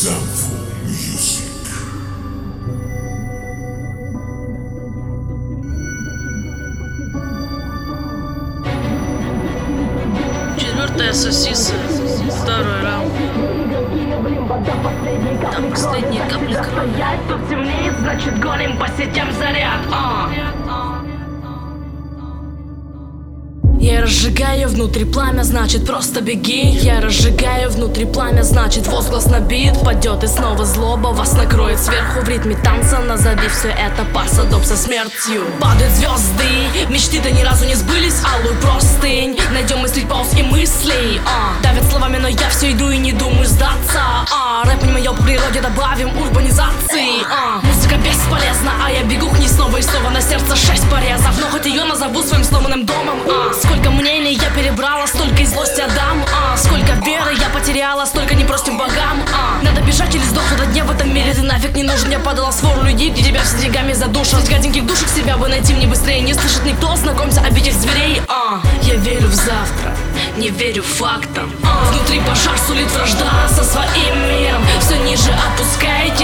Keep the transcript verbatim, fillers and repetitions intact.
Soundful Music. Четвертая сосиса, второй раунд. Там последние капли крови. Тут темнеет, значит гоним по сетям заряд. а. Я разжигаю внутри пламя, значит просто беги. Я разжигаю внутри пламя, значит возглас набит. Падет и снова злоба вас накроет сверху. В ритме танца назови все это посадом со смертью. Падают звезды, мечты-то ни разу не сбылись. Алую простынь, найдем мыслить пауз и мыслей. а. Давят словами, но я все иду и не думаю сдаться. а. Рэп не мое по природе, добавим урбанизации. а. Музыка бесполезна, а я бегу к ней снова и снова. На сердце шесть порезов, но хоть ее назову своим сломанным домом. а. Сколько мнений я перебрала, столько и злости отдам. а. Сколько веры я потеряла, столько не простим богам. а. Надо бежать или сдохнуть от дня в этом мире. Ты нафиг не нужен, я падала в свору людей, где тебя все деньгами задушат. Гаденьких душек себя бы найти мне быстрее. Не слышит никто, знакомься, обидеть зверей. а. Я верю в завтра, не верю фактам. а. Внутри пожар сулит вражда со своим миром. Все ниже опускайте